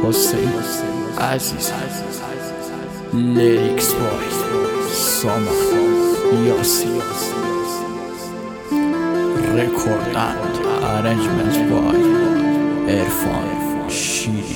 حسین عزیز لیریکس بای سامان یاسی رکورد اند ارنجمنت بای عرفان شیری.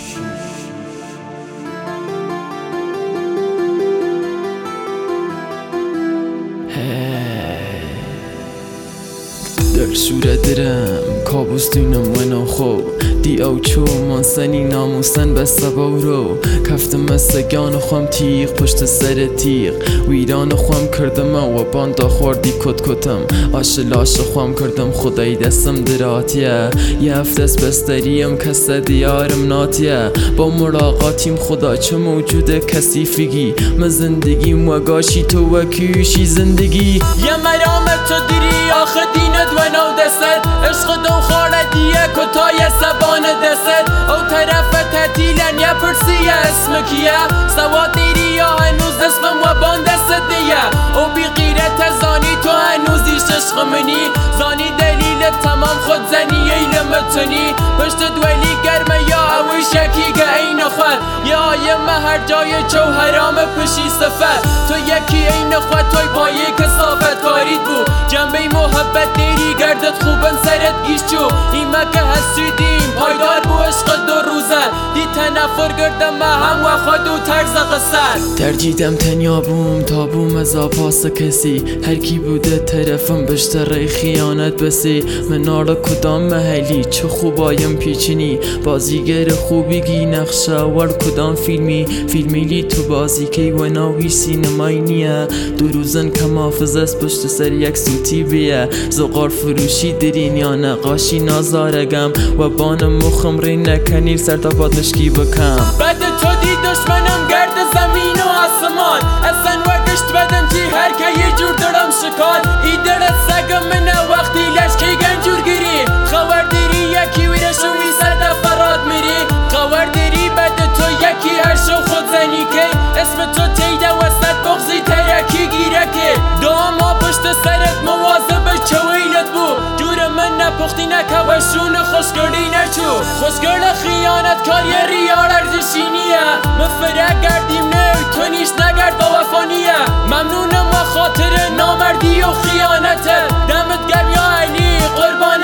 در صورت درم کابوس دینم و نخو دی او چو مانسنی ناموسن بسته رو کفتم مسگان خوام تیغ پشت سر تیغ ویران خوام کردم و باندا خوردی کت کتم آش لاش خوام کردم خدای دستم دراتیه یه هفته از بستریم کس دیارم ناتیه با مراقاتیم خدا چه موجود کسیفگی من زندگیم و گاشی تو و کیوشی زندگی یه مرامت تو دیری آخه دینت و نو دست عشق دو خاردیه کتای سبان دست او طرف تعطیلن یا پرسی اسم کیه سواد دیری یا هنوز اسمم و بان دست دیه او بی غیرت زانی تو هنوزیش عشق منی زانی دلیل تمام خود زنی ایلمتنی پشت دولی گرمه یا اوی شکی که این خود یا آیم هر جای چو حرام پشی سفر تو یکی این خود توی پایی کسافت کارید بو جنبه محبت دیری گردت خوبن سرت گیش چو ایمه که حسیدیم پایدار بو عشق دو روزن دی تنفر گردم هم و خود و طرز قصر ترجیدم تنیا بوم تا بوم از آپاس کسی هر کی بوده طرفم بشتره خیانت بسی من آره کدام محلی چه خوبایم پیچینی بازیگر خوبی گی نقشه ور کدام فیلمی لی تو بازی که و ناوی سینمایی نیه دو روزن که محافظ است پشت سر یک سوتی بیه زغار فروشی درین یا نقاشی نازارگم و بانم مخم ری نکنیر سر تا پاتشکی بکم بعد تو دی دشمنم گرد زمین و آسمان اصلا و گشت بدن جی هر که یه جور دارم شکال ای در سگم منه وقتی لشکی گنجور گیری خوار دیری یکی ویرشونی سر دفرات میری خوار دیری بعد تو یکی هر شو خود زنی که اسم تو تیده وسط بغزی ترکی گیره که داما پشت سرت مواظب چویلت بو جور من نپختی نکه و شون خوشگردی نچو خوشگرد خیانت کاری ریار ارزشینیه مفره گردیم نه تو نیش نگرد با وفانیه ممنونم و خاطر نامردی و خیانته دمت گرم یا علی قربان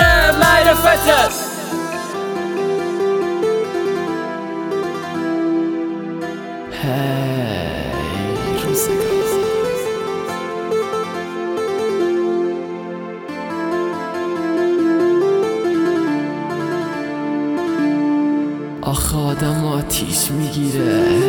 معرفتت هی روزگار آخه آدم آتیش میگیره